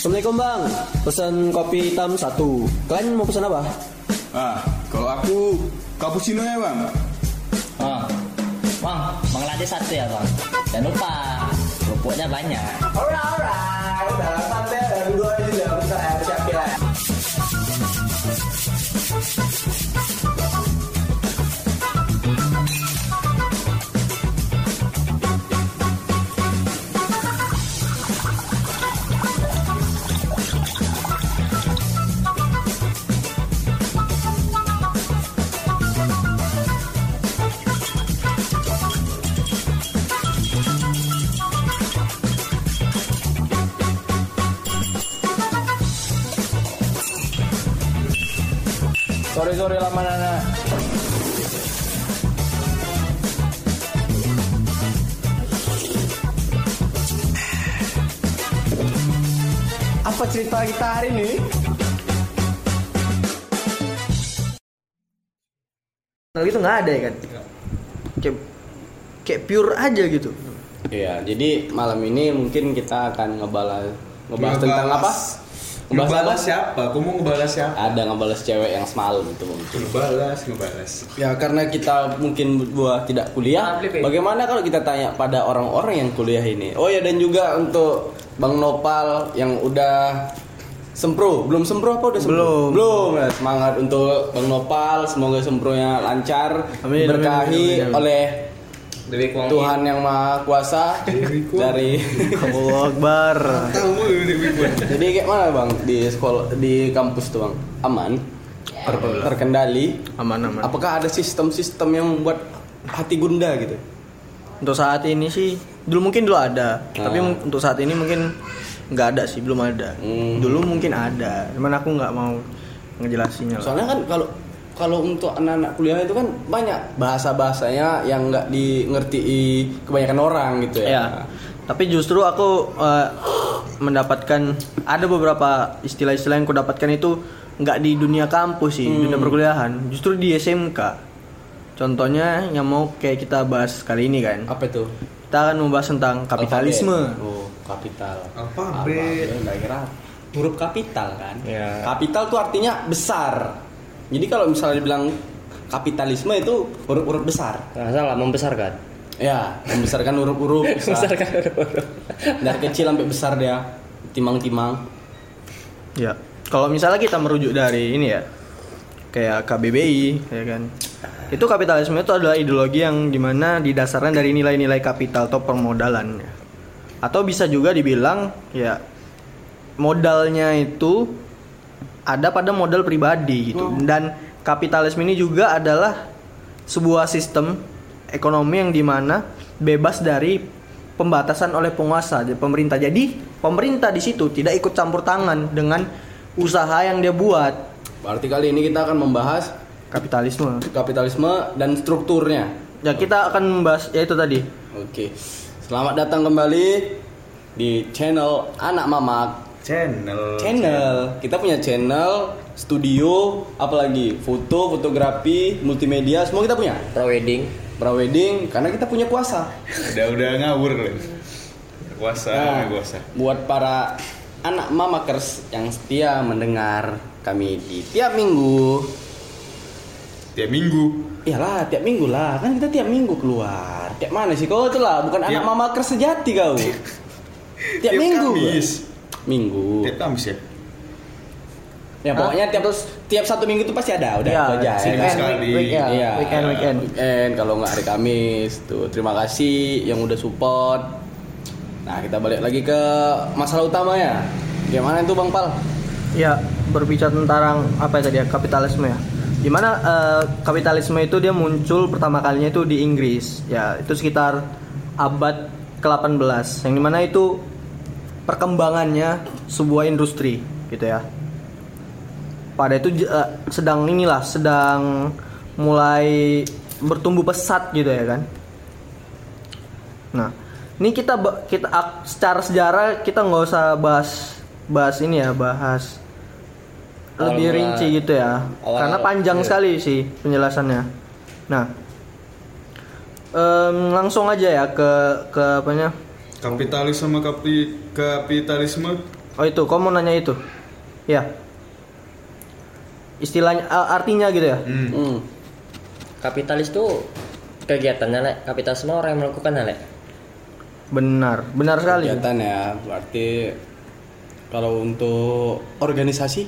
Assalamualaikum bang, pesan kopi hitam 1. Kalian mau pesan apa? Kalau aku cappuccino ya bang. Bang, Bang Lade 1 ya bang. Jangan lupa kerupuknya banyak. Alright, udah santai, dua juga bisa siapin lah. Sore lama nana. Apa cerita kita hari ini? Nah gitu nggak ada ya kan? Kayak pure aja gitu. Iya, jadi malam ini mungkin kita akan ngebahas tentang apa? Ngebalas siapa? Aku mau ngebalas siapa? Ada ngebalas cewek yang semalam itu mungkin. Ngebalas. Ya karena kita mungkin berdua tidak kuliah. Bagaimana kalau kita tanya pada orang-orang yang kuliah ini? Oh ya, dan juga untuk Bang Nopal yang udah sempro. Belum sempro apa udah sempro? Belum. Ya, semangat untuk Bang Nopal, semoga sempronya lancar, diberkahi oleh Tuhan yang Maha Kuasa dari Allahu Akbar. Jadi kayak mana bang di sekolah, di kampus tuh bang? Aman? Terkendali? Aman. Apakah ada sistem-sistem yang membuat hati gundah gitu? Untuk saat ini sih, dulu ada, tapi untuk saat ini mungkin nggak ada sih, belum ada. Dulu mungkin ada, cuman aku nggak mau ngejelasinnya. Soalnya kan kalau untuk anak-anak kuliah itu kan banyak bahasa-bahasanya yang nggak di kebanyakan orang gitu ya. Ya. Tapi justru aku mendapatkan ada beberapa istilah-istilah yang aku dapatkan itu nggak di dunia kampus sih, dunia perkuliahan. Justru di SMK. Contohnya yang mau kayak kita bahas kali ini kan. Apa itu? Kita akan membahas tentang kapitalisme. Oh, kapital. Apa? Nggak kira huruf kapital kan? Ya. Kapital tuh artinya besar. Jadi kalau misalnya dibilang kapitalisme itu huruf-huruf besar. Nggak salah, membesarkan. Ya, membesarkan huruf-huruf besar. Dari kecil sampai besar dia, timang-timang. Ya. Kalau misalnya kita merujuk dari ini ya, kayak KBBI, ya kan. Itu kapitalisme itu adalah ideologi yang dimana didasarkan dari nilai-nilai kapital atau permodalan. Atau bisa juga dibilang ya modalnya itu ada pada modal pribadi gitu. Dan kapitalisme ini juga adalah sebuah sistem ekonomi yang dimana bebas dari pembatasan oleh penguasa, pemerintah. Jadi pemerintah di situ tidak ikut campur tangan dengan usaha yang dia buat. Berarti kali ini kita akan membahas Kapitalisme dan strukturnya. Ya kita akan membahas ya itu tadi. Oke. Selamat datang kembali di channel Anak Mamak. Channel. Kita punya channel, studio, apalagi fotografi, multimedia, semua kita punya. Prawedding, karena kita punya kuasa. Udah ngawur loh. Kuasa. Buat para anak mamakers yang setia mendengar kami di tiap minggu. Iyalah, tiap minggu lah. Kan kita tiap minggu keluar. Tiap mana sih kau tuh lah? Bukan anak mamakers sejati kau. Tiap minggu. Minggu. Tiap Kamis ya? Ya pokoknya tiap satu minggu itu pasti ada, udah Ya, itu aja. Weekend Kalau nggak hari Kamis tuh. Terima kasih yang udah support. Nah kita balik lagi ke masalah utamanya. Gimana itu Bang Pal? Ya, berbicara tentang apa ya tadi ya, kapitalisme ya. Dimana kapitalisme itu dia muncul pertama kalinya itu di Inggris. Ya, itu sekitar abad ke-18. Yang dimana itu perkembangannya sebuah industri gitu ya. Pada itu sedang mulai bertumbuh pesat gitu ya kan. Nah, ini kita secara sejarah kita nggak usah bahas ini ya, bahas lebih rinci gitu ya, karena panjang sekali sih penjelasannya. Nah, langsung aja ya ke apanya? Kapitalisme Oh itu, kau mau nanya itu? Ya. Istilahnya, artinya gitu ya? Kapitalis tuh kegiatannya, Lek. Kapitalis semua orang yang melakukan, Lek. Benar sekali. Kegiatan ya, berarti kalau untuk organisasi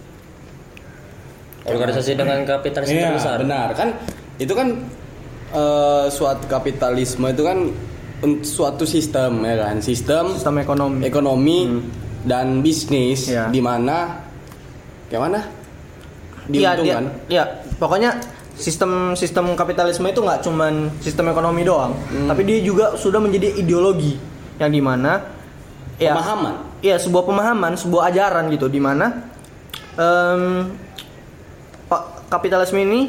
dengan kapitalis iya, terbesar. benar kan? Itu kan suatu kapitalisme itu kan suatu sistem ya kan, sistem ekonomi dan bisnis Ya. di mana kayak mana diuntungkan. Iya, pokoknya sistem kapitalisme itu nggak cuman sistem ekonomi doang, tapi dia juga sudah menjadi ideologi yang dimana Pemahaman. Iya, sebuah pemahaman, sebuah ajaran gitu, dimana kapitalisme ini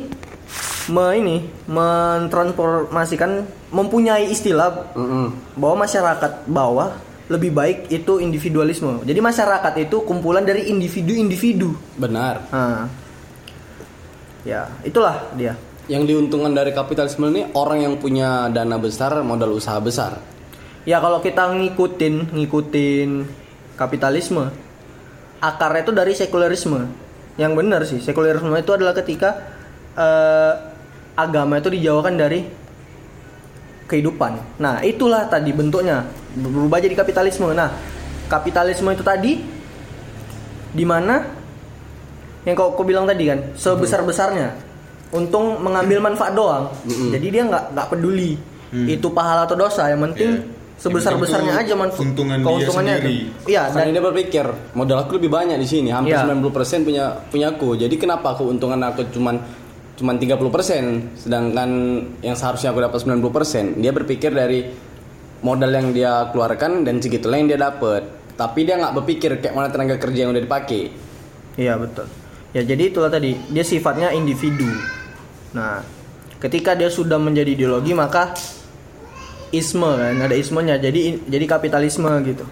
mentransformasikan, mempunyai istilah bahwa masyarakat bawah lebih baik itu individualisme. Jadi masyarakat itu kumpulan dari individu-individu. Benar. Nah, ya itulah dia. Yang diuntungkan dari kapitalisme ini orang yang punya dana besar, modal usaha besar. Ya kalau kita ngikutin kapitalisme, akarnya itu dari sekulerisme. Yang benar sih, sekulerisme itu adalah ketika agama itu dijauhkan dari kehidupan. Nah, itulah tadi bentuknya berubah jadi kapitalisme. Nah, kapitalisme itu tadi di mana yang kau bilang tadi kan, sebesar-besarnya untung mengambil manfaat doang. Jadi dia nggak peduli itu pahala atau dosa, yang penting sebesar-besarnya aja keuntungannya sendiri. Iya, Dan dia berpikir modal aku lebih banyak di sini, hampir Iya. 90% punya aku. Jadi kenapa keuntungan aku cuman 30%, sedangkan yang seharusnya aku dapat 90%. Dia berpikir dari modal yang dia keluarkan dan segitulah yang dia dapat. Tapi dia nggak berpikir kayak mana tenaga kerja yang udah dipakai. Iya betul. Ya jadi itulah tadi, dia sifatnya individu. Nah, ketika dia sudah menjadi ideologi maka isme kan, ada ismenya. Jadi kapitalisme gitu.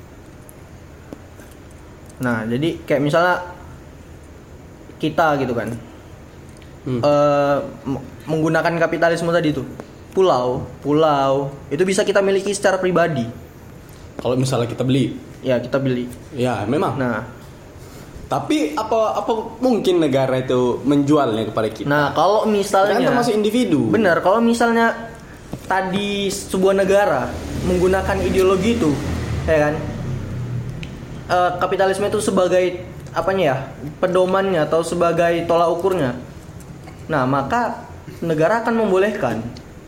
Nah, jadi kayak misalnya kita gitu kan. Menggunakan kapitalisme tadi tuh. Pulau itu bisa kita miliki secara pribadi. Kalau misalnya kita beli, Ya, kita beli. ya memang. Nah, Tapi apa mungkin negara itu menjualnya kepada kita? Nah, kalau misalnya Kan termasuk individu. Benar, kalau misalnya tadi sebuah negara menggunakan ideologi itu, ya kan? Kapitalisme itu sebagai apanya ya? Pedomannya atau sebagai tolak ukurnya. Nah, maka negara akan membolehkan.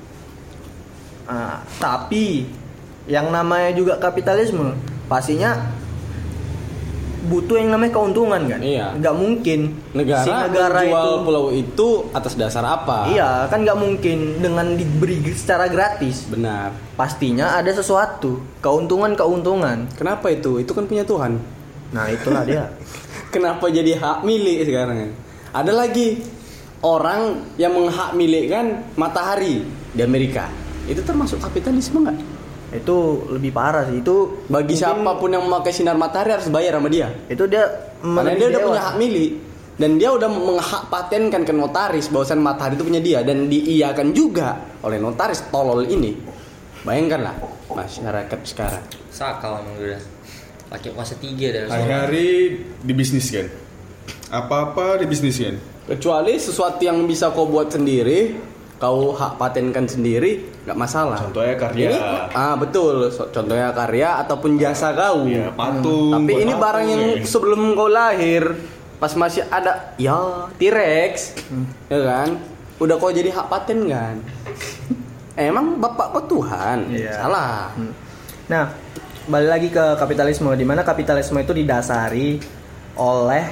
Tapi yang namanya juga kapitalisme, pastinya butuh yang namanya keuntungan kan? Iya. Nggak mungkin Negara si negara menjual itu, pulau itu atas dasar apa? iya kan nggak mungkin dengan diberi secara gratis. Benar. Pastinya ada sesuatu, keuntungan. Kenapa itu? Itu kan punya Tuhan. Nah itulah dia. Kenapa jadi hak milik sekarang? Ada lagi orang yang menghak milikkan matahari di Amerika. Itu termasuk kapitalisme nggak? Itu lebih parah sih. Itu Bagi mungkin siapapun yang memakai sinar matahari harus bayar sama dia. itu dia Karena dia udah punya hak milik dan dia udah menghak patenkan ke notaris bahwasan matahari itu punya dia dan diiyakan juga oleh notaris tolol ini. Bayangkanlah masyarakat sekarang. Sakau emang udah. Pakai kuasa 3 dari Hari-hari dibisniskan. Apa-apa dibisniskan. Kecuali sesuatu yang bisa kau buat sendiri, kau hak patenkan sendiri, nggak masalah. Contohnya karya. Ini, betul. Contohnya karya ataupun jasa kau. Ya, patung. Tapi buat ini patung, barang yang ya. sebelum kau lahir, pas masih ada, ya T-Rex, ya kan? Udah kau jadi hak paten kan? Emang bapak kau Tuhan? Iya. Salah. Nah, balik lagi ke kapitalisme, di mana kapitalisme itu didasari oleh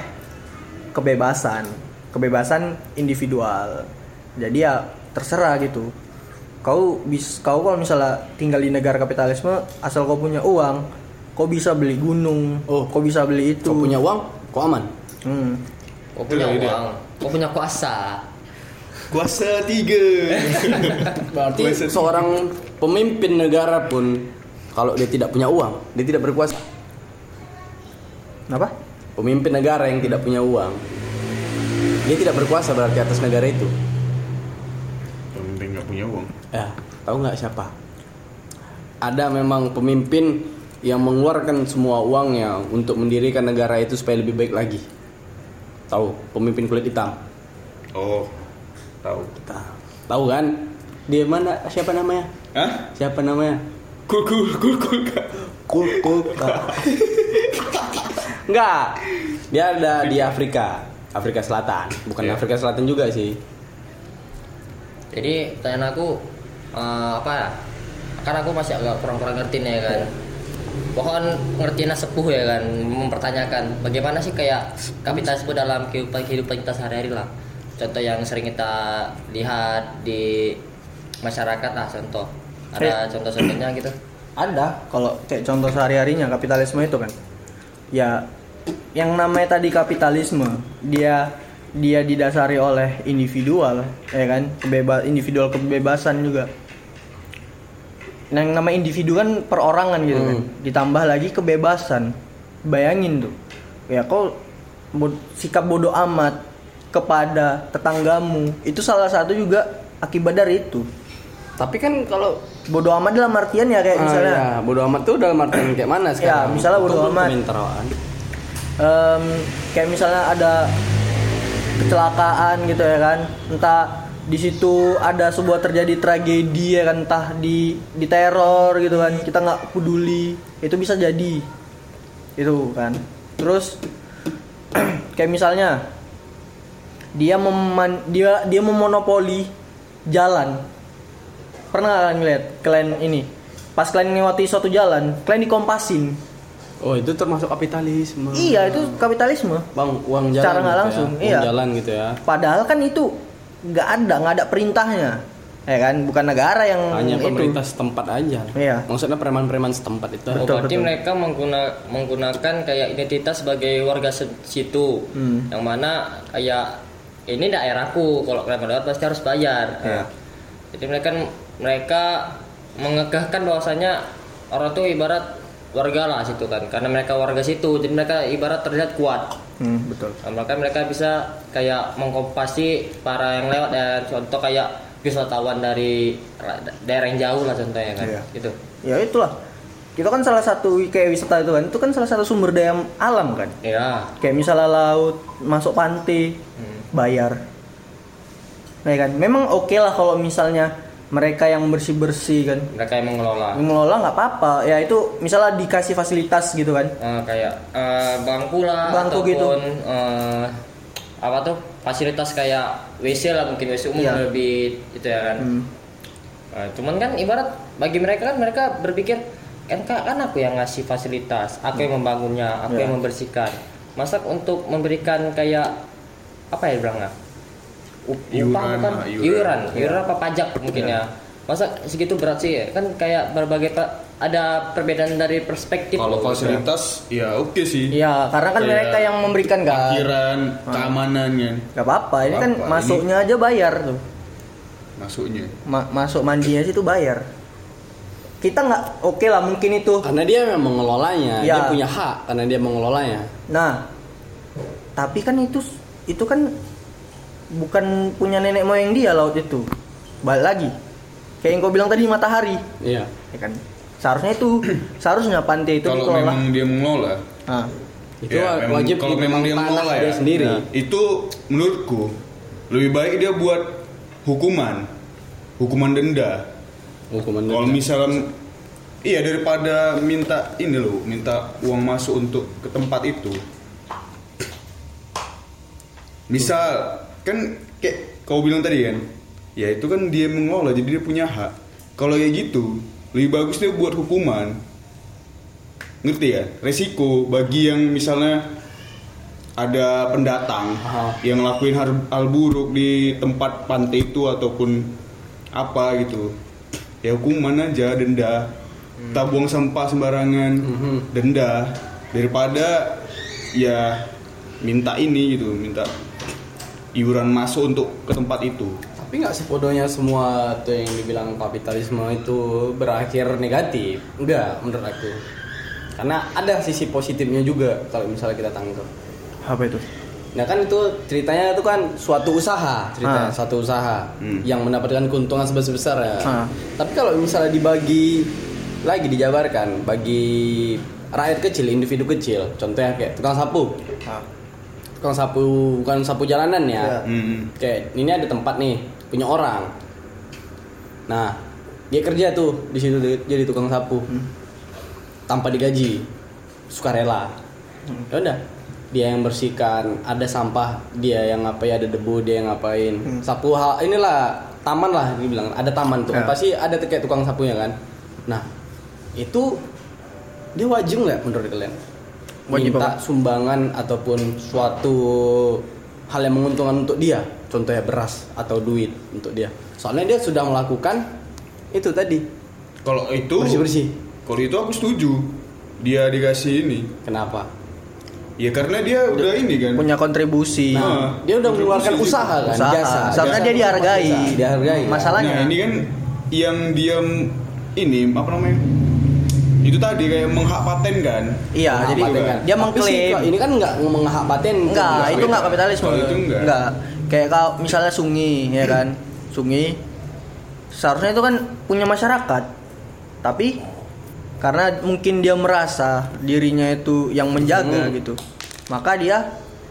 kebebasan individual. Jadi ya terserah gitu. Kau kalau misalnya tinggal di negara kapitalisme, asal kau punya uang, kau bisa beli gunung, kau bisa beli itu. Kau punya uang, kau aman. Kau punya Itu dia. uang, kau punya kuasa. Kuasa 3. Berarti Kuasa seorang pemimpin negara pun kalau dia tidak punya uang, dia tidak berkuasa. Apa? Pemimpin negara yang tidak punya uang, dia tidak berkuasa berarti atas negara itu. Yang penting nggak punya uang. Ya, tahu nggak siapa? Ada memang pemimpin yang mengeluarkan semua uangnya untuk mendirikan negara itu supaya lebih baik lagi? Tahu, pemimpin kulit hitam. Oh, tahu. Tahu kan? Dia mana? Siapa namanya? Hah? Siapa namanya? Kul. Enggak. Dia ada di Afrika Selatan. Bukan Iya. Afrika Selatan juga sih. Jadi pertanyaan aku apa ya? Kan aku masih agak kurang ngerti nih ya kan. Bahkan ngerti sepuh ya kan, mempertanyakan bagaimana sih kayak kapitalisme dalam kehidupan kita sehari-hari lah. Contoh yang sering kita lihat di masyarakat lah, contoh. Ada contoh-contohnya gitu. Ada, kalau kayak contoh sehari-harinya kapitalisme itu kan. Ya, yang namanya tadi kapitalisme, dia didasari oleh individual, ya kan? Individual kebebasan juga. Yang namanya individu kan perorangan gitu kan. Ditambah lagi kebebasan. Bayangin tuh. Ya kau sikap bodoh amat kepada tetanggamu, itu salah satu juga akibat dari itu. Tapi kan kalau Bodoh amat dalam artian ya kayak misalnya ya, bodo amat tuh dalam artian kayak mana sekarang? Ya, misalnya bodo amat. Kayak misalnya ada kecelakaan gitu ya kan, entah di situ ada sebuah terjadi tragedi ya kan, entah di teror gitu kan, kita nggak peduli, itu bisa jadi itu kan. Terus kayak misalnya dia memonopoli jalan. Pernah kalian ngeliat kalian ini pas kalian ngewati suatu jalan, kalian dikompasin. Oh, itu termasuk kapitalisme. Iya, itu kapitalisme. Bang, uang jalan. Cara nggak gitu langsung, ya. Uang iya. jalan gitu ya. Padahal kan itu nggak ada perintahnya, ya kan? Bukan negara yang Hanya itu. pemerintah setempat aja. Iya. Maksudnya preman-preman setempat itu. Berarti mereka menggunakan kayak identitas sebagai warga situ, yang mana kayak ini daerahku, kalau kalian lewat pasti harus bayar. Iya. Jadi mereka mengegahkan bahwasanya orang tuh ibarat warga lah situ kan, karena mereka warga situ, jadi mereka ibarat terlihat kuat. Betul. Nah, mereka bisa kayak mengkompasi para yang lewat, dan contoh kayak wisatawan dari daerah yang jauh lah contohnya kan. Iya. Gitu. Ya itulah. Itu kan salah satu kayak wisata itu kan salah satu sumber daya alam kan. Iya. Kayak misalnya laut, masuk pantai, bayar. Nah ya kan, memang oke lah kalau misalnya mereka yang bersih-bersih kan, Mereka yang mengelola. mengelola nggak apa-apa. Ya itu misalnya dikasih fasilitas gitu kan. Kayak bangku lah, Bangku ataupun gitu. apa tuh fasilitas kayak WC lah, mungkin WC umum Iya. lebih itu ya kan. Cuman kan ibarat bagi mereka kan, mereka berpikir kan aku yang ngasih fasilitas, aku yang membangunnya, aku Iya. yang membersihkan. Masa untuk memberikan kayak apa ya bilangnya? Iuran lah, iuran. Iuran apa pajak mungkin ya. Masa segitu berat sih ya? Kan kayak berbagai ada perbedaan dari perspektif. Kalau loh. fasilitas ya oke sih. Iya, karena kan Kayak mereka yang memberikan kan. Parkiran, keamanannya, Gak apa-apa, ini kan Apa-apa, masuknya aja bayar tuh. masuknya. Masuk mandinya situ bayar. Kita nggak oke lah mungkin itu. Karena dia memang mengelolanya, Ya. dia punya hak karena dia mengelolanya. Nah, tapi kan itu kan bukan punya nenek moyang dia laut itu. Balik lagi, kayak yang kau bilang tadi matahari, Iya. ya kan? Seharusnya pantai itu Kalau dikelola. memang dia mengelola, Nah, Itu ya, wajib kalau memang dia tanah mengelola dia ya, sendiri. ya, itu menurutku lebih baik dia buat hukuman denda. Hukuman Kalau denda. misalnya iya, daripada minta uang masuk untuk ke tempat itu. Misal kan kayak kau bilang tadi kan, ya itu kan dia mengelola, jadi dia punya hak. Kalau kayak gitu, lebih bagus dia buat hukuman. Ngerti ya? Resiko bagi yang misalnya ada pendatang yang ngelakuin hal buruk di tempat pantai itu ataupun apa gitu. Ya hukuman aja, denda. Tak buang sampah sembarangan, denda, daripada ya minta iuran masuk untuk ke tempat itu. Tapi nggak sepodohnya semua tuh yang dibilang kapitalisme itu berakhir negatif. Enggak, menurut aku. Karena ada sisi positifnya juga kalau misalnya kita tangkap. apa itu? Nah kan itu ceritanya itu kan suatu usaha, suatu usaha yang mendapatkan keuntungan sebesar-besar ya. Tapi kalau misalnya dibagi lagi dijabarkan bagi rakyat kecil, individu kecil. Contohnya kayak tukang sapu. Tukang sapu bukan sapu jalanan ya. Kayak ini ada tempat nih punya orang. Nah, dia kerja tuh di situ jadi tukang sapu. Tanpa digaji. Sukarela. Ya udah, dia yang bersihkan, ada sampah, dia yang ngapain, ada debu, dia yang ngapain. Sapu inilah taman lah dibilang, ada taman tuh. Pasti ada tuh kayak tukang sapunya kan. Nah, itu dia wajib nggak menurut kalian? Wajib Minta sumbangan ataupun suatu hal yang menguntungkan untuk dia, contohnya beras atau duit untuk dia. Soalnya dia sudah melakukan itu tadi. Kalau itu Bersih-bersih. Kalau itu aku setuju. Dia dikasih ini. Kenapa? Ya karena dia udah ini kan. Punya kontribusi. Nah, dia udah mengeluarkan kontribusi usaha kan, Usaha. jasa. Seharusnya Jasa dia dihargai. Dihargai. Masalahnya Nah, ini kan yang dia ini apa namanya? Itu tadi kayak menghak paten kan. iya, jadi Paten kan. dia Tapi mengklaim. sih, ini kan nggak menghak paten. Enggak, itu enggak kapitalisme. Kalau itu enggak. Kayak kalau misalnya Sungi, ya kan? Sungi seharusnya itu kan punya masyarakat. Tapi karena mungkin dia merasa dirinya itu yang menjaga gitu. Maka dia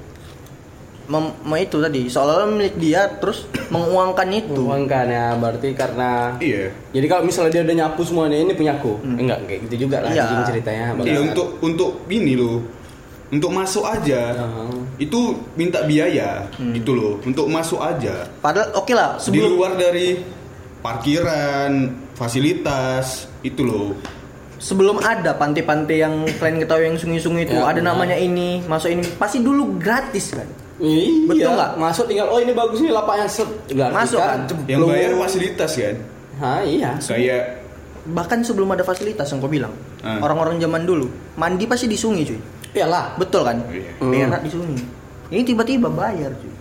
itu tadi seolah-olah milik dia terus menguangkan itu. Menguangkan ya, berarti karena Iya. jadi kalau misalnya dia udah nyapu semuanya, ini punyaku. Enggak kayak gitu juga lah Iya. anjing ceritanya. Iya untuk ini loh. Untuk masuk aja. Itu minta biaya gitu loh. Untuk masuk aja. Padahal oke lah Di sebelum luar dari parkiran, fasilitas itu loh. sebelum ada pantai-pantai yang kalian ketahui yang sungai-sungai itu Ya, ada benar. namanya ini, masuk ini pasti dulu gratis kan. Iya. Betul nggak? Masuk tinggal ini bagus nih lapaknya set. Masuk kan? Yang bayar fasilitas kan. Iya. Kayak Bahkan sebelum ada fasilitas yang kau bilang, Ah. orang-orang zaman dulu mandi pasti di sungai cuy. Iyalah. Betul kan? Iya. Berak di sungai. Ini tiba-tiba bayar cuy.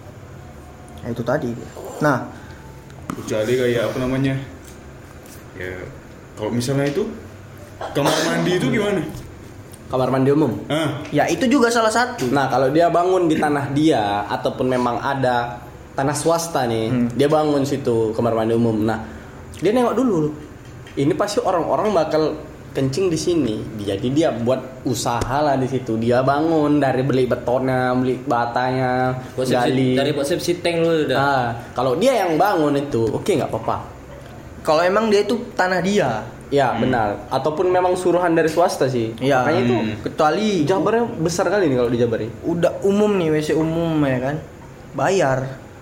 Nah, itu tadi. Nah, kecuali kayak apa namanya? Ya kalau misalnya itu kamar mandi itu gimana? Kamar mandi umum. ya itu juga salah satu. Nah, kalau dia bangun di tanah dia ataupun memang ada tanah swasta nih, dia bangun situ kamar mandi umum. Nah, dia nengok dulu. Ini pasti orang-orang bakal kencing di sini. Jadi dia buat usaha lah di situ. Dia bangun dari beli betonnya, beli batanya, gali. Dari buat tank lu udah. Nah, kalau dia yang bangun itu, oke nggak apa-apa. Kalau emang dia itu tanah dia. Ya benar. Ataupun memang suruhan dari swasta sih. Iya. Makanya itu Kecuali Jabarnya besar kali nih kalau di Jabar ini. udah umum nih, WC umum ya kan. Bayar.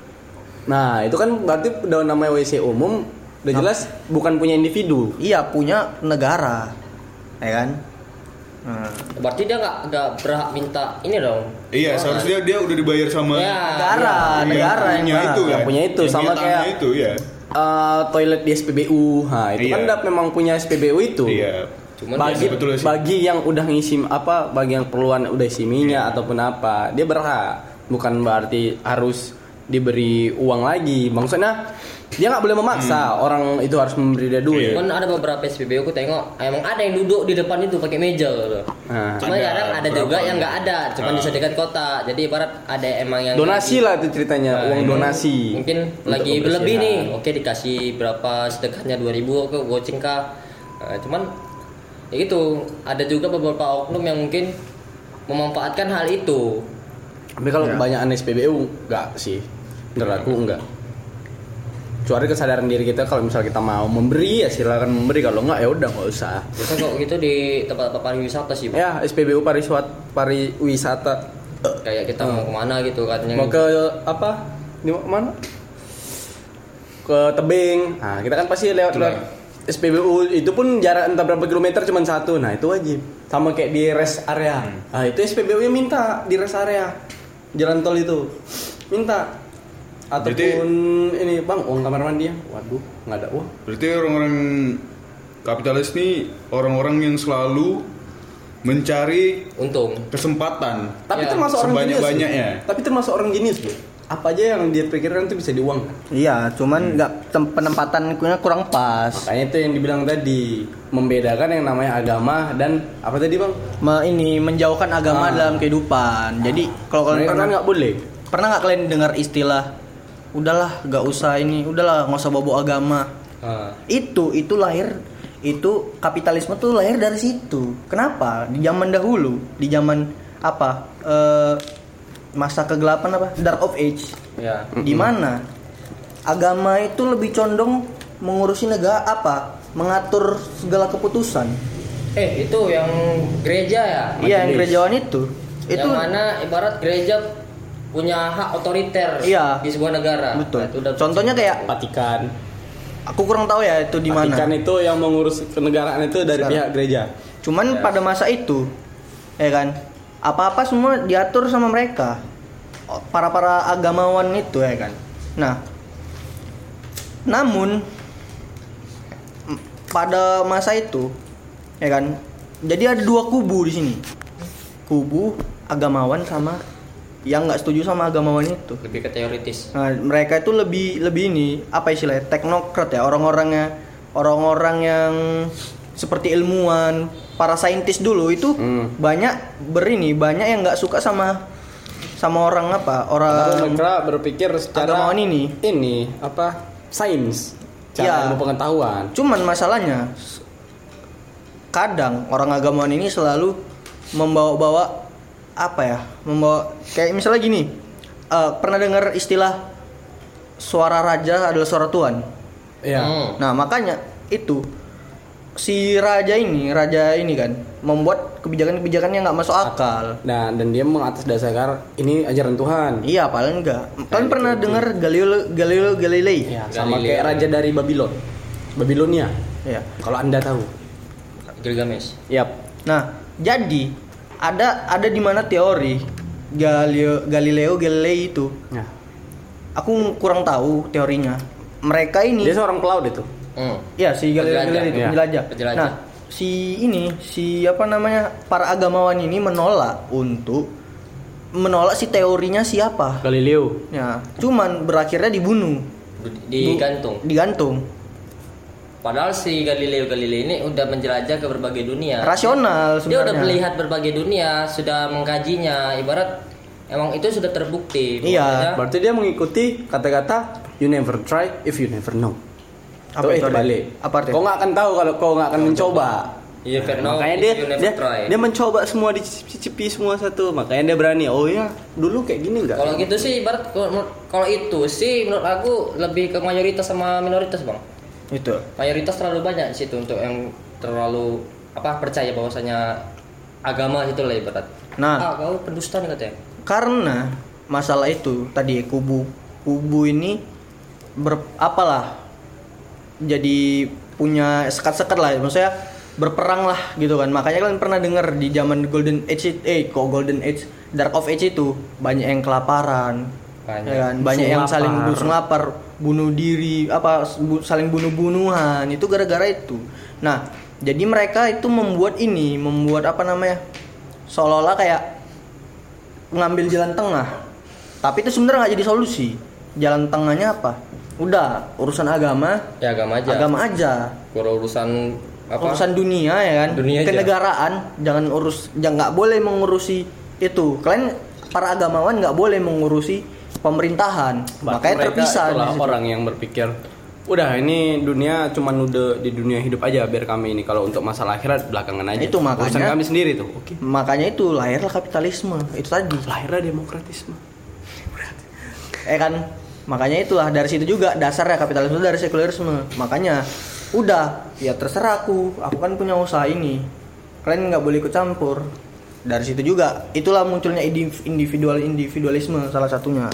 Nah, itu kan berarti udah namanya WC umum, udah jelas bukan punya individu. Iya, punya negara. Ya kan? Nah, Berarti dia nggak berhak minta ini dong. Iya, seharusnya dia udah dibayar sama Ya. negara yang punya itu yang kan. punya itu, Yang sama punya tanah kayak itu ya. Toilet di SPBU. Nah, itu Iya. kan udah memang punya SPBU itu. Iya. Cuman Bagi, sebetulnya sih. bagi yang udah ngisi apa, bagi yang perluan udah isi minyak ataupun apa, dia berhak. Bukan berarti harus diberi uang lagi. Maksudnya dia nggak boleh memaksa orang itu harus memberi dia duit. Cuman ada beberapa SPBU aku tengok emang ada yang duduk di depan itu pakai meja gitu. Nah, Cuma Ada kadang ada beberapa. juga yang nggak ada, cuma disediakan kota. Jadi ibarat ada emang yang donasi lah itu ceritanya, Nah, uang ini donasi. Mungkin Untuk lagi berlebih nih. kebersihan. Oke, dikasih berapa sedekahnya 2.000 ke goceng kah. Cuman ya gitu, ada juga beberapa oknum yang mungkin memanfaatkan hal itu. Tapi kalau kebanyakan SPBU enggak sih. Menurut aku enggak. Kecuali kesadaran diri kita kalau misal kita mau memberi ya silakan memberi, kalau enggak ya udah enggak usah. Kita kok gitu di tempat pariwisata sih, Bang. Ya, SPBU pariwisata Kayak kita mau kemana gitu kan yang mau ke apa? Di mana? Ke tebing. Nah, kita kan pasti lewat SPBU itu pun jarak entah berapa kilometer cuma satu. Nah, itu wajib. Sama kayak di rest area. Nah, itu SPBU-nya minta di rest area. Jalan tol itu. Minta. Ataupun ini, Bang, uang kamar mandi ya. Waduh, nggak ada uang. Berarti orang-orang kapitalis nih orang-orang yang selalu mencari untung. kesempatan. Tapi Ya, termasuk orang jenius. sebanyak-banyaknya. Tapi termasuk orang jenius, Bro. Apa aja yang dia pikirkan itu bisa diuangkan. iya, cuman nggak penempatannya kurang pas. Makanya itu yang dibilang tadi, membedakan yang namanya agama dan apa tadi, Bang? Ini menjauhkan agama dalam kehidupan. Jadi kalau kalian Mereka kan nggak boleh. pernah nggak kalian dengar istilah udahlah nggak usah ini, udahlah nggak usah bawa agama. Itu lahir itu kapitalisme tuh lahir dari situ. Kenapa? Di zaman dahulu, di zaman apa? Masa kegelapan apa? Dark of Age. Ya. Di mana agama itu lebih condong mengurusi negara apa? Mengatur segala keputusan. Itu yang gereja ya? Iya, yang gerejawan itu. Yang mana ibarat gereja punya hak otoriter Iya. di sebuah negara. Betul. Nah, itu udah Contohnya kayak Vatikan. aku kurang tahu ya itu di mana. Vatikan itu yang mengurus kenegaraan itu dari Sekarang. pihak gereja. Cuman pada masa itu, ya kan, apa-apa semua diatur sama mereka, para agamawan itu, ya kan. Nah, namun pada masa itu, ya kan, jadi ada dua kubu di sini, kubu agamawan sama yang nggak setuju sama agamawan itu. lebih ke teoritis. Nah, mereka itu lebih ini apa istilahnya, teknokrat ya, orang-orang yang seperti ilmuwan, para saintis dulu itu banyak yang nggak suka sama orang Karena orang mereka berpikir secara agamawan ini. sains, Ya. cara ilmu pengetahuan. Cuman masalahnya kadang orang agamawan ini selalu membawa kayak misalnya gini, pernah dengar istilah suara raja adalah suara Tuhan? Iya. Nah, makanya itu si raja ini kan membuat kebijakan-kebijakan yang nggak masuk akal. Nah, dan dia mengatasdasarkan ini ajaran Tuhan. Iya, paling enggak. Kalian pernah dengar Galileo Galilei? Ya, sama kayak raja dari Babilonia. Iya. Kalau Anda tahu. Gilgamesh. Yap. Nah, jadi ada di mana teori Galileo Galilei itu. Nah, Aku kurang tahu teorinya. Mereka ini dia seorang pelaut itu. ya si Galileo Penjelajah. Galilei itu Iya. penjelajah. Penjelajah. Nah, si para agamawan ini menolak si teorinya siapa. Galileo. Ya, cuman berakhirnya dibunuh. Digantung. Padahal si Galileo Galilei ini udah menjelajah ke berbagai dunia. Rasional Dia sebenarnya. udah melihat berbagai dunia, sudah mengkajinya. Ibarat emang itu sudah terbukti. Iya. Bahwasanya Berarti dia mengikuti kata-kata you never try if you never know. Apa Tuh, itu artinya? balik. Apa artinya? Kau nggak akan tahu kalau kau nggak akan mencoba. you never know Makanya if you never try. dia mencoba semua, dicicipi semua satu. Makanya dia berani. Oh ya, dulu kayak gini enggak? Kalau gitu sih ibarat kalau itu sih menurut aku lebih ke mayoritas sama minoritas, Bang. Itu. Mayoritas terlalu banyak di situ untuk yang terlalu percaya bahwasanya agama itu lah ibarat. Nah, Kau pendusta nih katanya. karena masalah itu tadi kubu ini jadi punya sekat-sekat lah, maksudnya berperang lah gitu kan. Makanya kalian pernah dengar di zaman Golden Age, Dark of Age itu banyak yang kelaparan, Banyak. ya kan? Banyak yang Lapar. saling lapar, bunuh diri, saling bunuh-bunuhan, itu gara-gara itu. Nah, jadi mereka itu membuat seolah-olah kayak mengambil jalan tengah. Tapi itu sebenarnya nggak jadi solusi. Jalan tengahnya apa? Udah urusan agama, Ya agama aja. agama aja. Kalau urusan Urusan dunia ya kan, Dunia aja. kenegaraan, jangan nggak boleh mengurusi itu. Kalian para agamawan nggak boleh mengurusi pemerintahan. Makanya mereka terpisah. itulah di situ. orang yang berpikir udah ini dunia cuman udah di dunia hidup aja biar kami ini, kalau untuk masalah akhirat belakangan aja. Itu makanya- urusan kami sendiri tuh. Oke. Makanya itu lahirlah kapitalisme. Itu tadi. Lahirnya demokratisme. Kan, makanya itulah dari situ juga dasarnya kapitalisme dari sekularisme. Makanya udah ya terserah aku kan punya usaha ini, kalian nggak boleh ikut campur. Dari situ juga itulah munculnya individualisme salah satunya.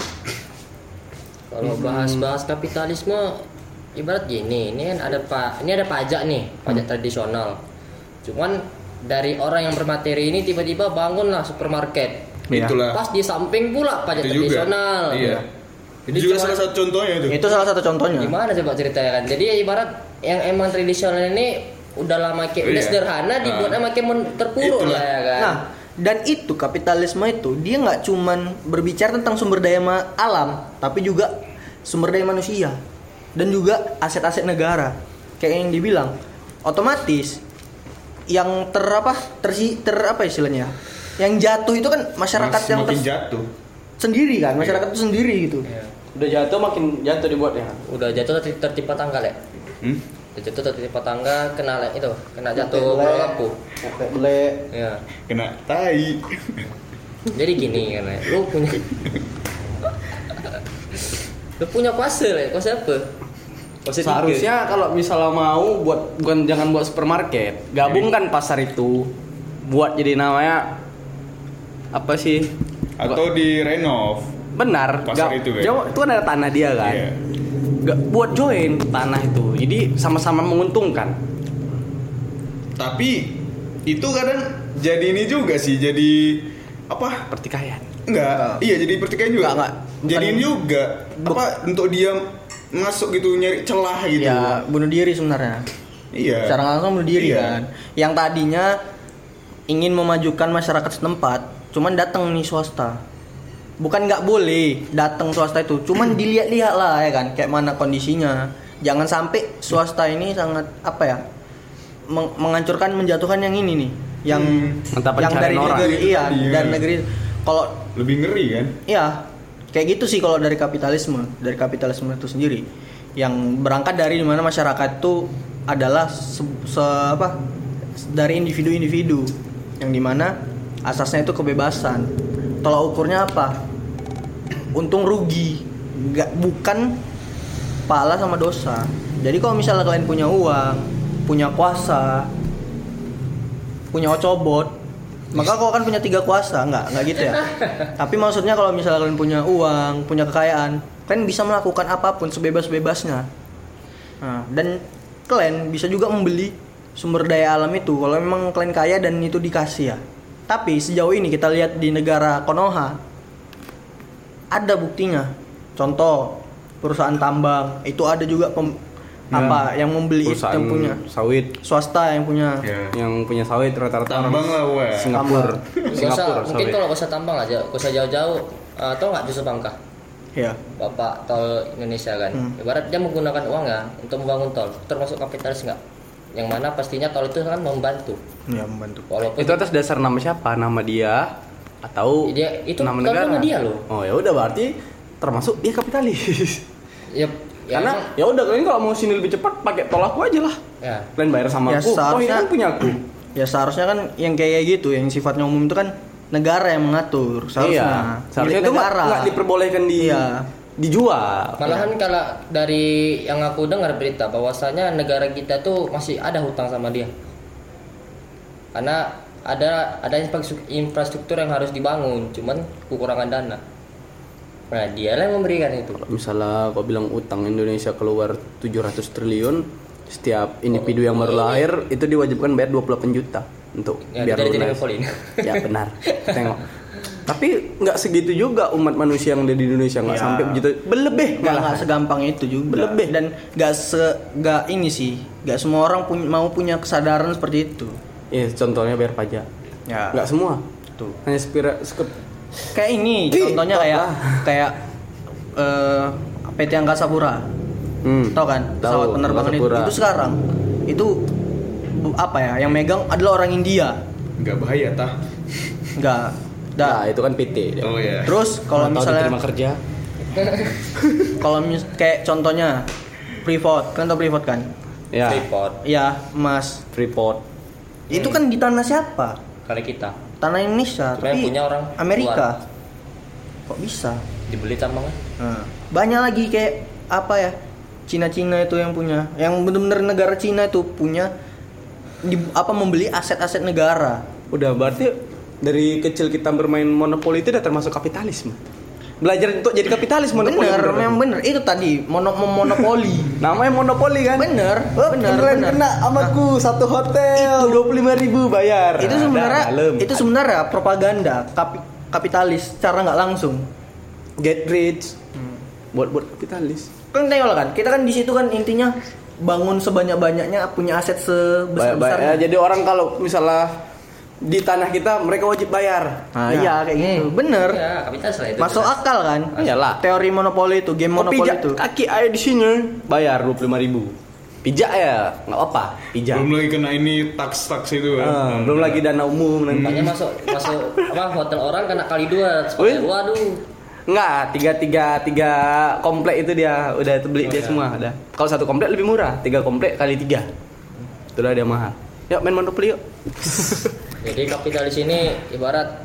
Kalau bahas kapitalisme ibarat gini, ini kan ada pajak nih, pajak tradisional. Cuman dari orang yang bermateri ini tiba-tiba bangunlah supermarket. Iya. Itulah. Pas di samping pula pajak Itu juga. tradisional. Iya. Itu Jadi juga cuma- salah satu contohnya itu. Itu salah satu contohnya. Gimana coba ceritanya kan? Jadi ibarat yang emang tradisional ini udah lama udah Iya. sederhana dibuatnya makin terpuruk Itulah. lah ya kan. Nah, dan itu kapitalisme itu dia nggak cuman berbicara tentang sumber daya alam, tapi juga sumber daya manusia dan juga aset-aset negara. Kayak yang dibilang, otomatis yang istilahnya? Yang jatuh itu kan masyarakat yang makin jatuh. sendiri kan, masyarakat itu sendiri gitu. Iya. Udah jatuh makin jatuh dibuatnya. Udah jatuh tertimpa tanggal ya. Itu tertimpa tangga, kena jatuh bola lampu. Boleh. Ya. Kena tai. Jadi gini kan, lu punya kuasa apa? Kuasa Seharusnya kalau misalnya mau jangan buat supermarket, gabungkan pasar itu, buat jadi namanya apa sih? Atau direnov. Benar. Pasar itu kan? Itu kan ada tanah dia kan. Iya. Buat join tanah itu, jadi sama-sama menguntungkan. Tapi itu kadang jadi ini juga sih, jadi apa? Pertikaian. Enggak. Iya, jadi pertikaian juga. Enggak. Jadi ini juga apa untuk dia masuk gitu nyari celah gitu. Ya bunuh diri sebenarnya. Iya. Secara nggak langsung bunuh diri Iya. kan. Yang tadinya ingin memajukan masyarakat setempat, cuman datang nih swasta. Bukan nggak boleh datang swasta itu, cuman dilihat-lihat lah ya kan, kayak mana kondisinya. Jangan sampai swasta ini sangat apa ya, menghancurkan, menjatuhkan yang ini nih, yang Mantap yang pencarian dari orang. negeri, iya, Iya. dari negeri. Kalau Lebih ngeri kan? iya, kayak gitu sih kalau dari kapitalisme itu sendiri, yang berangkat dari dimana masyarakat itu adalah dari individu-individu, yang dimana asasnya itu kebebasan. Tolak ukurnya apa? Untung rugi, bukan pahala sama dosa. Jadi kalau misalnya kalian punya uang, punya kuasa, punya ocobot, maka kau akan punya 3 kuasa, enggak gitu ya. Tapi maksudnya kalau misalnya kalian punya uang, punya kekayaan, kalian bisa melakukan apapun sebebas-bebasnya. Nah, dan kalian bisa juga membeli sumber daya alam itu kalau memang kalian kaya dan itu dikasih ya. Tapi sejauh ini kita lihat di negara Konoha ada buktinya. Contoh perusahaan tambang itu ada juga yang membeli itu, Perusahaan yang punya sawit, swasta yang punya. Ya. yang punya sawit rata-rata Tambang lah, weh. Singapura. Mungkin sawit. kalau usah tambang aja, usah jauh-jauh. Tahu nggak Jusuf Bangka? Ya. Bapak tol Indonesia kan. Ibarat dia menggunakan uangnya untuk membangun tol, termasuk kapitalis nggak? Yang mana pastinya tol itu kan membantu. Ya, membantu. Walaupun Itu atas dasar nama siapa? Nama dia atau Dia- itu nama kalau negara? nama dia loh. Oh ya udah, berarti termasuk dia kapitalis. ya, Karena ya udah, kalian kalau mau sini lebih cepat pakai tol aku aja lah. ya. Kalian bayar sama Ya, aku. Oh ini seharusnya- kan punya aku. Ya seharusnya kan yang kayak gitu, yang sifatnya umum itu kan negara yang mengatur. Seharusnya. Iya. Seharusnya Milik itu nggak diperbolehkan Iya. dijual. Malahan kalau dari yang aku dengar berita bahwasanya negara kita tuh masih ada hutang sama dia. Karena ada infrastruktur yang harus dibangun, cuman kekurangan dana. Nah, dia lah yang memberikan itu. Kalau misalnya kau bilang utang Indonesia keluar 700 triliun, setiap individu yang baru lahir itu diwajibkan bayar 28 juta untuk Ya, biar dari lunas. Nepolin. Ya benar. Tengok. Tapi nggak segitu juga umat manusia yang ada di Indonesia, nggak Ya. sampai begitu. Berlebih Nggak segampang itu juga. Berlebih. Dan nggak ini sih. Nggak semua orang mau punya kesadaran seperti itu. Ya contohnya bayar pajak. Ya. Nggak semua. Tuh. Hanya Kayak ini contohnya kayak PT Angkasa Pura. Tahu kan? Pesawat Tahu, penerbangan Angkasa Pura. itu sekarang itu apa ya? Yang megang adalah orang India. Enggak bahaya tah. Enggak. Nah, itu kan PT dia. Oh ya. Terus kalau Nggak tahu misalnya diterima kerja. kayak contohnya Freeport, kan tahu Freeport kan? Ya. Freeport Iya, Mas. Freeport. Itu kan di tanah siapa? kali kita. Tanah Indonesia, Cuma yang tapi punya orang Amerika. Kok bisa? Dibeli tambangnya. Nah, banyak lagi kayak apa ya? Cina-Cina itu yang punya, yang benar-benar negara Cina itu punya membeli aset-aset negara. Udah, berarti dari kecil kita bermain monopoli itu udah termasuk kapitalisme. Belajar untuk jadi kapitalis monopoli. Bener, memang bener. Itu tadi monopoli. Namanya monopoli kan? Bener, Oh, bener, kalian bener. kena amaku satu hotel 25.000 bayar. Itu Nah, sebenarnya dalam. itu sebenarnya propaganda kapitalis secara nggak langsung. Get rich. Buat kapitalis. Kan tengok kan, kita kan di situ kan intinya bangun sebanyak-banyaknya, punya aset sebesar-besarnya. Jadi orang kalau misalnya di tanah kita mereka wajib bayar. Nah, iya kayak gitu. Bener. Ya, kapitalis lah itu. Masuk akal kan? Iyalah. Teori monopoli itu, game Mau monopoli pijak itu. kaki aja di sini bayar 25.000. Pijak ya nggak apa, pijak. Belum lagi kena ini tax itu kan. Belum lagi dana umum nanti. Makanya masuk apa hotel orang kena kali 2. Wih. Waduh. Enggak, tiga komplek itu dia udah beli dia semua ada. Kalau satu komplek lebih murah, 3 komplek kali 3. Itulah dia mahal. Yuk main monopoli yuk. Jadi kapitalis ini ibarat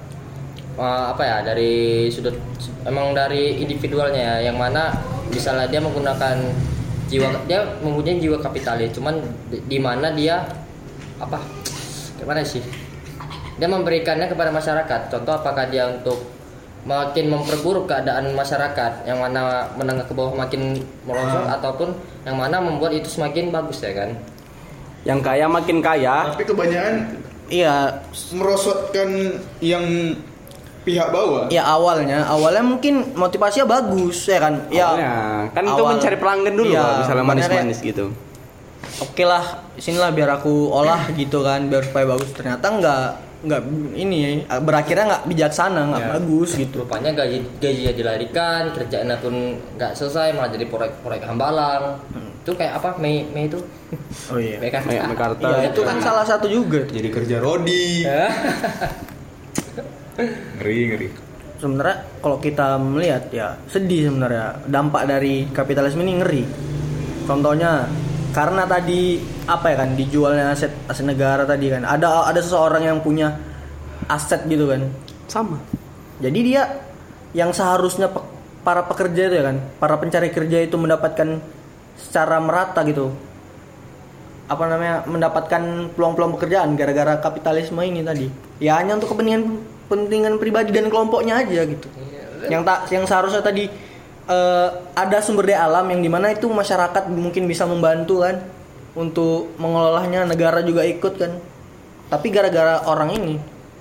dari sudut emang dari individualnya ya, yang mana misalnya dia mempunyai jiwa kapitalis, cuman di mana dia gimana sih? Dia memberikannya kepada masyarakat. Contoh apakah dia untuk makin memperburuk keadaan masyarakat yang mana menengah ke bawah makin merosot ataupun yang mana membuat itu semakin bagus ya kan? Yang kaya makin kaya. Tapi kebanyakan merosotkan yang pihak bawah. Ya awalnya mungkin motivasinya bagus ya kan. Awalnya, kan itu mencari pelanggan dulu ya, kalau misalnya manis-manis gitu. Oke lah, sinilah biar aku olah gitu kan, biar supaya bagus. Ternyata nggak ini berakhirnya nggak bijaksana, nggak bagus gitu. Rupanya gajinya dilarikan, kerjaannya pun nggak selesai, malah jadi proyek hambalang. Itu kayak apa? Mei itu? Oh iya. Mekarta. Iya, itu kan salah satu juga. Jadi kerja rodi. Ngeri. Sebenarnya kalau kita melihat ya sedih sebenarnya, dampak dari kapitalisme ini ngeri. Contohnya karena tadi dijualnya aset negara tadi kan, ada seseorang yang punya aset gitu kan, sama. jadi dia yang seharusnya para pekerja itu ya kan, para pencari kerja itu mendapatkan secara merata gitu mendapatkan peluang-peluang pekerjaan gara-gara kapitalisme ini tadi ya, hanya untuk kepentingan pribadi dan kelompoknya aja gitu. Yang seharusnya tadi ada sumber daya alam yang dimana itu masyarakat mungkin bisa membantu kan untuk mengelolanya, negara juga ikut kan, tapi gara-gara orang ini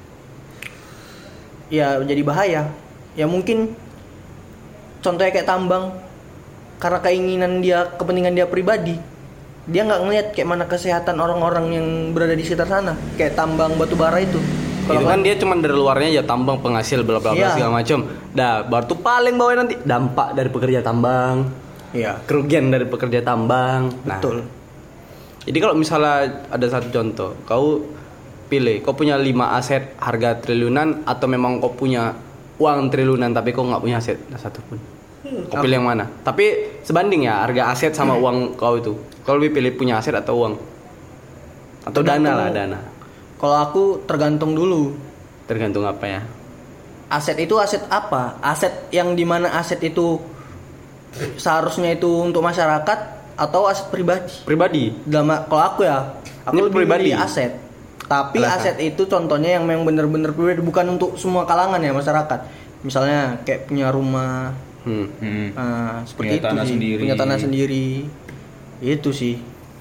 ya jadi bahaya ya. Mungkin contohnya kayak tambang, karena kepentingan dia pribadi, dia nggak ngelihat kayak mana kesehatan orang-orang yang berada di sekitar sana, kayak tambang batu bara itu. Itu kan dia cuma dari luarnya ya tambang penghasil bla bla bla segala macam. Baru tuh paling bawah nanti dampak dari pekerja tambang. Iya. Kerugian dari pekerja tambang. Betul. Jadi kalau misalnya ada satu contoh, kau pilih, kau punya 5 aset harga triliunan atau memang kau punya uang triliunan tapi kau nggak punya aset satupun. Kau pilih yang mana? Tapi sebanding ya harga aset sama uang kau itu. Kau lebih pilih punya aset atau uang? Atau dana. Kalau aku tergantung dulu. Tergantung apa ya? Aset itu aset apa? Aset yang dimana aset itu seharusnya itu untuk masyarakat atau aset pribadi? Pribadi. Kalau aku lebih pribadi. milih aset. Tapi aset itu contohnya yang memang benar-benar pribadi, bukan untuk semua kalangan ya masyarakat. Misalnya kayak punya rumah, seperti punya tanah sendiri. Punya tanah sendiri. Itu sih.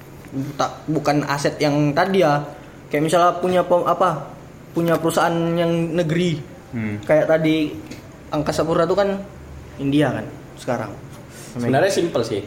Bukan aset yang tadi ya. Kayak misalnya punya perusahaan yang negeri, kayak tadi Angkasa Pura itu kan India kan sekarang. Sebenarnya simpel sih.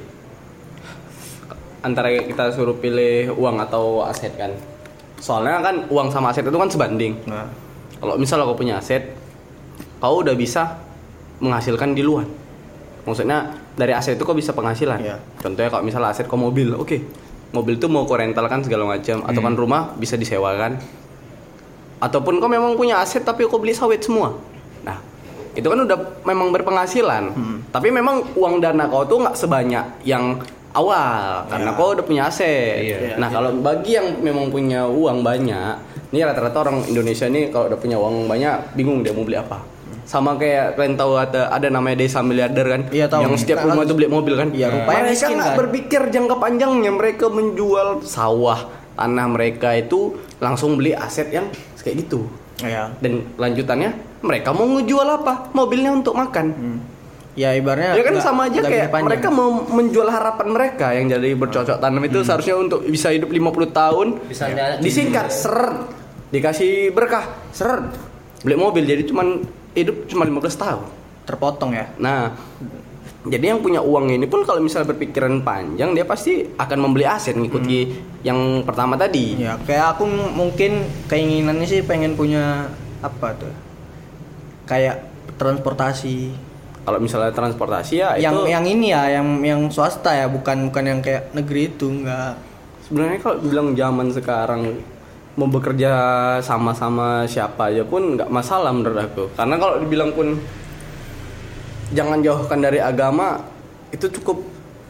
Antara kita suruh pilih uang atau aset kan. Soalnya kan uang sama aset itu kan sebanding. Nah. Kalau misalnya kau punya aset, kau udah bisa menghasilkan di luar. Maksudnya dari aset itu kau bisa penghasilan. Yeah. Contohnya kalau misalnya aset kau mobil, oke. Mobil tuh mau kau rental kan segala macam, atau kan rumah bisa disewakan. Ataupun kau memang punya aset tapi kau beli sawit semua. Nah, itu kan udah memang berpenghasilan. Tapi memang uang dana kau tuh nggak sebanyak yang awal karena kau udah punya aset. Nah, kalau bagi yang memang punya uang banyak, ini rata-rata orang Indonesia ini kalau udah punya uang banyak bingung dia mau beli apa. Sama kayak kalian tahu ada namanya desa miliarder kan, tahu. Yang setiap rumah itu beli mobil kan. Iya, rupanya mereka miskin, nggak kan? berpikir jangka panjangnya, mereka menjual sawah tanah mereka itu langsung beli aset yang kayak gitu. Iya. Dan lanjutannya mereka mau ngejual apa? Mobilnya untuk makan. Ya ibaratnya Ya kan sama aja kayak mereka mau menjual harapan mereka yang jadi bercocok tanam itu seharusnya untuk bisa hidup 50 tahun. Disingkat seret, dikasih berkah seret, beli mobil jadi hidup cuma 15 tahun. Terpotong ya. Nah, jadi yang punya uang ini pun kalau misalnya berpikiran panjang dia pasti akan membeli aset ngikuti yang pertama tadi. Ya kayak aku mungkin keinginannya sih pengen punya apa tuh, kayak transportasi. Kalau misalnya transportasi ya yang itu yang ini ya yang swasta ya, bukan yang kayak negeri itu. Enggak. Sebenarnya kalau bilang zaman sekarang mau bekerja sama-sama siapa aja pun nggak masalah menurut aku, karena kalau dibilang pun jangan jauhkan dari agama itu cukup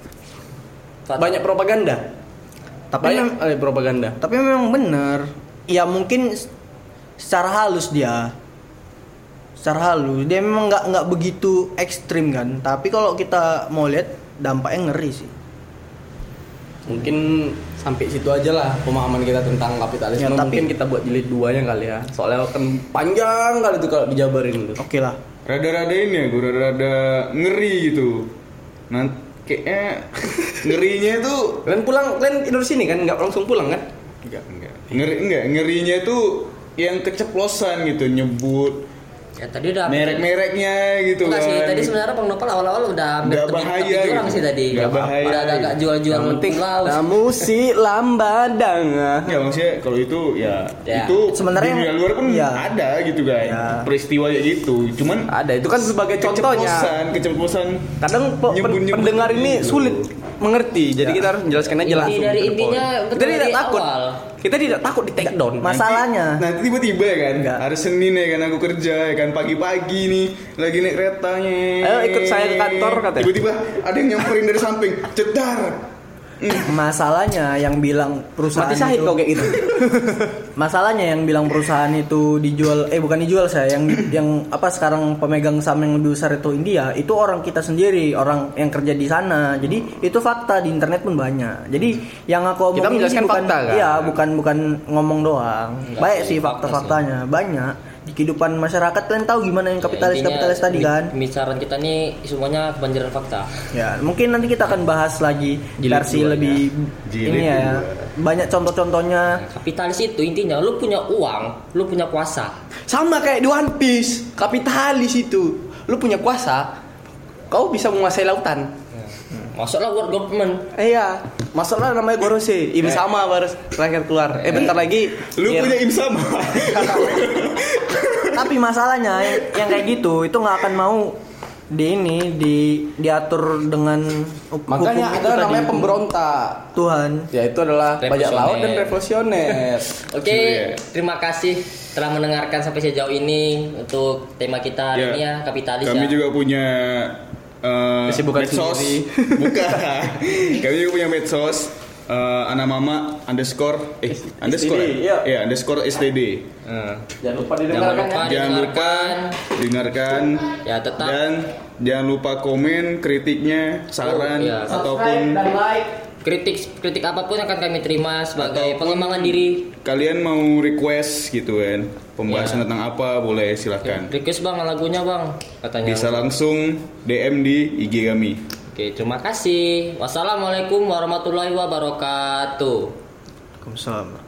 banyak propaganda. Tapi Propaganda. Tapi memang benar. Ya mungkin secara halus dia. Secara halus dia memang nggak begitu ekstrim kan. Tapi kalau kita mau lihat dampaknya ngeri sih. Mungkin sampai situ aja lah pemahaman kita tentang kapitalisme. Ya, tapi- mungkin kita buat jilid 2-nya kali ya. Soalnya kan panjang kali itu kalau dijabarin tuh. Oke lah. Rada-rada ini ya, gue rada-rada ngeri gitu. Nanti kayaknya ngerinya tuh Kalian tidur sini kan, nggak langsung pulang kan? ngerinya tuh yang keceplosan gitu nyebut Ya tadi udah merek-mereknya gitu enggak kan. sih, tadi sebenarnya Bang Nopal awal-awal udah hampir Nggak bahaya tepi jurang gitu. sih tadi. Nggak bahaya. Udah agak jual-jual Yang penting pulau. namu si lambadang. Ya maksudnya kalau itu ya, Ya. itu Sebenarnya di dunia luar pun ya. ada gitu kan. Ya. Peristiwa kayak gitu. Cuman Ada itu kan sebagai contohnya. keceplosan. Kadang Nyebut-nyebut pendengar ini gitu. sulit mengerti. Jadi kita harus menjelaskan aja langsung. Dari to the intinya point. betul Kita tidak dari takut. awal. Kita tidak takut di take down. Masalahnya Nanti tiba-tiba ya kan, Enggak. hari Senin ya kan aku kerja ya kan, pagi-pagi nih lagi naik keretanya. Ayo ikut saya ke kantor, katanya. Tiba-tiba ada yang nyamperin dari samping, cedar. masalahnya yang bilang perusahaan Mati syahid itu, kau kayak gitu. masalahnya yang bilang perusahaan itu dijual bukan dijual saya yang apa sekarang pemegang saham yang lebih besar itu India, itu orang kita sendiri, orang yang kerja di sana. Jadi itu fakta di internet pun banyak. Jadi yang aku Kita omongin menjelaskan ini bukan fakta, kan? iya, bukan ngomong doang. Enggak Baik sih, sih fakta-faktanya banyak di kehidupan masyarakat. Kalian tahu gimana yang kapitalis tadi kan? Pembicaraan kita nih semuanya kebanjiran fakta. Ya, mungkin nanti kita akan bahas lagi Jilid versi dua, lebih Jilid ini ya. dua. Banyak contoh-contohnya. Kapitalis itu intinya lu punya uang, lu punya kuasa. Sama kayak di One Piece, kapitalis itu. Lu punya kuasa, kau bisa menguasai lautan. Masuklah world government. Iya, masalah namanya Gorose. Im sama baru terakhir keluar. Bentar lagi. Lu Iya. punya im sama. Tapi masalahnya yang kayak gitu itu nggak akan mau diatur dengan hukum Makanya itu ada tadi. namanya pemberontak. Tuhan. Yaitu adalah bajak Revolusioner. laut dan revolusioner. Oke, terima kasih telah mendengarkan sampai sejauh ini untuk tema kita hari ini ya, kapitalis Kami ya. juga punya Kesibukan medsos. sendiri. Bukan. Kami juga punya medsos. Anamama underscore underscore iya. ya underscore STD. Jangan lupa Jangan didengarkan. lupa Jangan lupa didengarkan. dengarkan Ya, tetap. dan jangan lupa komen kritiknya, saran iya. ataupun dan like. Kritik apapun akan kami terima sebagai pengembangan diri. kalian mau request gitu kan pembahasan Ya. tentang apa boleh silahkan. Request bang lagunya bang katanya. Bisa langsung DM di IG kami. Oke, terima kasih. Wassalamualaikum warahmatullahi wabarakatuh. Waalaikumsalam.